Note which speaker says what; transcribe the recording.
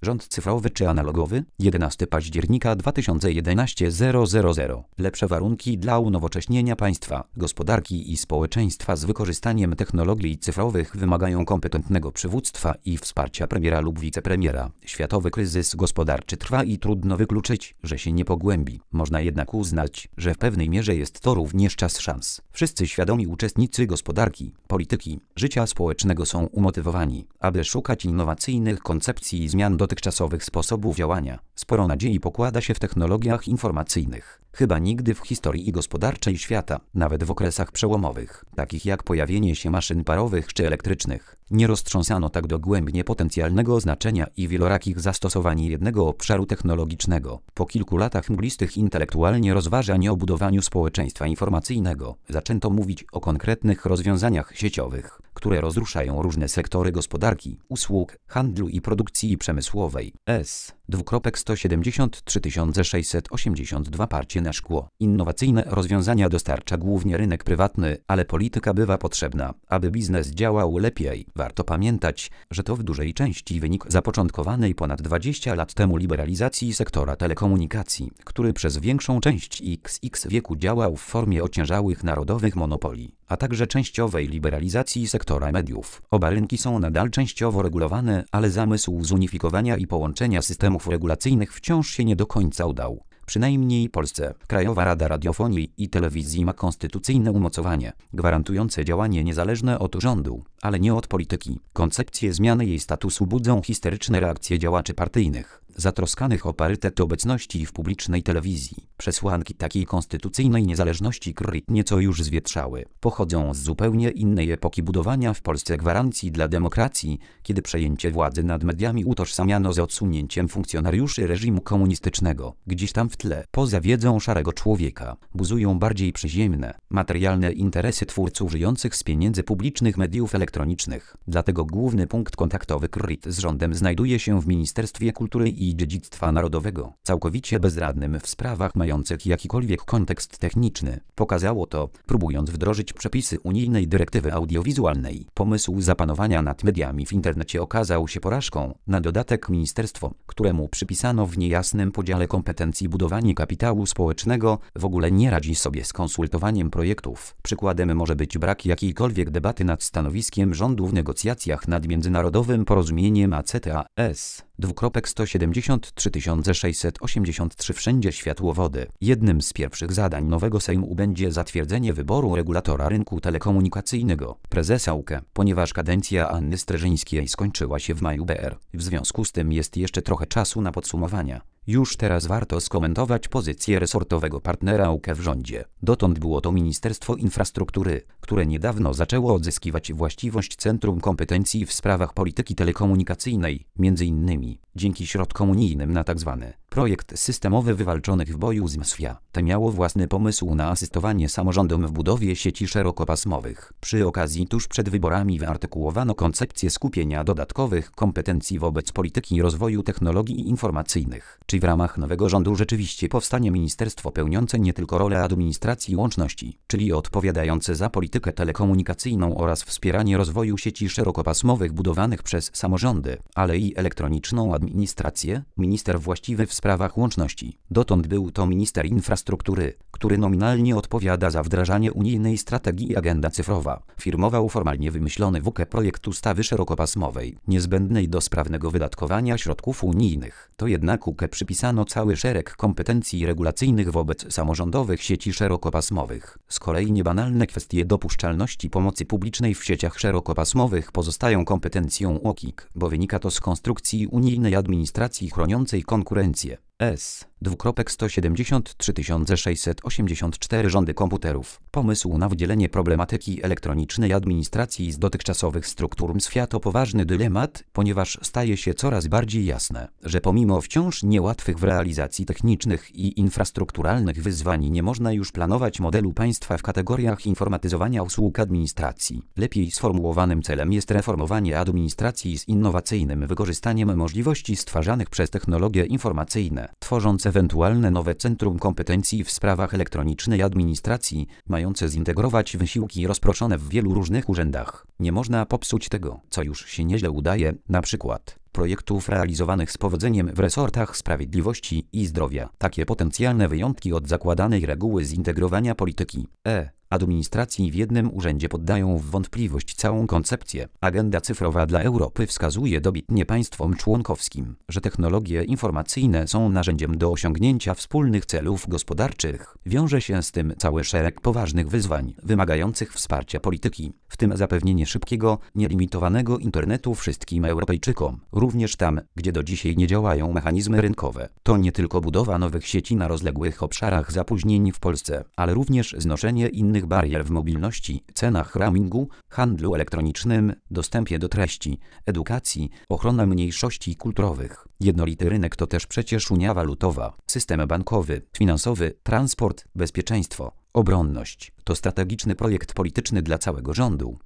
Speaker 1: Rząd cyfrowy czy analogowy? 11 października 2011 000. Lepsze warunki dla unowocześnienia państwa, gospodarki i społeczeństwa z wykorzystaniem technologii cyfrowych wymagają kompetentnego przywództwa i wsparcia premiera lub wicepremiera. Światowy kryzys gospodarczy trwa i trudno wykluczyć, że się nie pogłębi. Można jednak uznać, że w pewnej mierze jest to również czas szans. Wszyscy świadomi uczestnicy gospodarki, polityki, życia społecznego są umotywowani, aby szukać innowacyjnych koncepcji i zmian dotychczasowych sposobów działania. Sporo nadziei pokłada się w technologiach informacyjnych. Chyba nigdy w historii gospodarczej świata, nawet w okresach przełomowych, takich jak pojawienie się maszyn parowych czy elektrycznych, nie roztrząsano tak dogłębnie potencjalnego znaczenia i wielorakich zastosowań jednego obszaru technologicznego. Po kilku latach mglistych intelektualnie rozważań o budowaniu społeczeństwa informacyjnego, zaczęto mówić o konkretnych rozwiązaniach sieciowych, które rozruszają różne sektory gospodarki, usług, handlu i produkcji przemysłowej. S. 682 parcie na szkło. Innowacyjne rozwiązania dostarcza głównie rynek prywatny, ale polityka bywa potrzebna, aby biznes działał lepiej. Warto pamiętać, że to w dużej części wynik zapoczątkowanej ponad 20 lat temu liberalizacji sektora telekomunikacji, który przez większą część XX wieku działał w formie ociężałych narodowych monopoli, a także częściowej liberalizacji sektora mediów. Oba rynki są nadal częściowo regulowane, ale zamysł zunifikowania i połączenia systemów regulacyjnych wciąż się nie do końca udał. Przynajmniej Polsce. Krajowa Rada Radiofonii i Telewizji ma konstytucyjne umocowanie, gwarantujące działanie niezależne od rządu, ale nie od polityki. Koncepcje zmiany jej statusu budzą histeryczne reakcje działaczy partyjnych, zatroskanych o parytet obecności w publicznej telewizji. Przesłanki takiej konstytucyjnej niezależności nieco już zwietrzały. Pochodzą z zupełnie innej epoki budowania w Polsce gwarancji dla demokracji, kiedy przejęcie władzy nad mediami utożsamiano z odsunięciem funkcjonariuszy reżimu komunistycznego. Gdzieś tam w tle, poza wiedzą szarego człowieka, buzują bardziej przyziemne, materialne interesy twórców żyjących z pieniędzy publicznych mediów elektronicznych. Dlatego główny punkt kontaktowy z rządem znajduje się w Ministerstwie Kultury i Dziedzictwa Narodowego, całkowicie bezradnym w sprawach mających jakikolwiek kontekst techniczny. Pokazało to, próbując wdrożyć przepisy unijnej dyrektywy audiowizualnej. Pomysł zapanowania nad mediami w internecie okazał się porażką. Na dodatek ministerstwo, któremu przypisano w niejasnym podziale kompetencji budowanie kapitału społecznego, w ogóle nie radzi sobie z konsultowaniem projektów. Przykładem może być brak jakiejkolwiek debaty nad stanowiskiem rządu w negocjacjach nad międzynarodowym porozumieniem ACTA-S. 173 683 wszędzie światłowody. Jednym z pierwszych zadań nowego Sejmu będzie zatwierdzenie wyboru regulatora rynku telekomunikacyjnego, prezesa UKE, ponieważ kadencja Anny Streżyńskiej skończyła się w maju br. W związku z tym jest jeszcze trochę czasu na podsumowania. Już teraz warto skomentować pozycję resortowego partnera UKE w rządzie. Dotąd było to Ministerstwo Infrastruktury, które niedawno zaczęło odzyskiwać właściwość Centrum Kompetencji w sprawach polityki telekomunikacyjnej, m.in. dzięki środkom unijnym na tzw. projekt systemowy wywalczonych w boju z MSWiA. Te miało własny pomysł na asystowanie samorządom w budowie sieci szerokopasmowych. Przy okazji tuż przed wyborami wyartykułowano koncepcję skupienia dodatkowych kompetencji wobec polityki rozwoju technologii informacyjnych. Czy w ramach nowego rządu rzeczywiście powstanie ministerstwo pełniące nie tylko rolę administracji łączności, czyli odpowiadające za politykę telekomunikacyjną oraz wspieranie rozwoju sieci szerokopasmowych budowanych przez samorządy, ale i elektroniczną administrację? Minister właściwy w sprawach łączności. Dotąd był to minister infrastruktury, który nominalnie odpowiada za wdrażanie unijnej strategii Agenda Cyfrowa. Firmował formalnie wymyślony w UKE projekt ustawy szerokopasmowej, niezbędnej do sprawnego wydatkowania środków unijnych. To jednak UKE przypisano cały szereg kompetencji regulacyjnych wobec samorządowych sieci szerokopasmowych. Z kolei niebanalne kwestie dopuszczalności pomocy publicznej w sieciach szerokopasmowych pozostają kompetencją UOKiK, bo wynika to z konstrukcji unijnej administracji chroniącej konkurencję. S. 173 684 rządy komputerów. Pomysł na wydzielenie problematyki elektronicznej administracji z dotychczasowych struktur MSWiA to poważny dylemat, ponieważ staje się coraz bardziej jasne, że pomimo wciąż niełatwych w realizacji technicznych i infrastrukturalnych wyzwań nie można już planować modelu państwa w kategoriach informatyzowania usług administracji. Lepiej sformułowanym celem jest reformowanie administracji z innowacyjnym wykorzystaniem możliwości stwarzanych przez technologie informacyjne, tworząc ewentualne nowe centrum kompetencji w sprawach elektronicznej administracji, mające zintegrować wysiłki rozproszone w wielu różnych urzędach. Nie można popsuć tego, co już się nieźle udaje, na przykład projektów realizowanych z powodzeniem w resortach sprawiedliwości i zdrowia. Takie potencjalne wyjątki od zakładanej reguły zintegrowania polityki administracji w jednym urzędzie poddają w wątpliwość całą koncepcję. Agenda cyfrowa dla Europy wskazuje dobitnie państwom członkowskim, że technologie informacyjne są narzędziem do osiągnięcia wspólnych celów gospodarczych. Wiąże się z tym cały szereg poważnych wyzwań, wymagających wsparcia polityki, w tym zapewnienie szybkiego, nielimitowanego internetu wszystkim Europejczykom, również tam, gdzie do dzisiaj nie działają mechanizmy rynkowe. To nie tylko budowa nowych sieci na rozległych obszarach zapóźnień w Polsce, ale również znoszenie innych barier w mobilności, cenach roamingu, handlu elektronicznym, dostępie do treści, edukacji, ochrona mniejszości kulturowych. Jednolity rynek to też przecież unia walutowa, system bankowy, finansowy, transport, bezpieczeństwo, obronność. To strategiczny projekt polityczny dla całego rządu.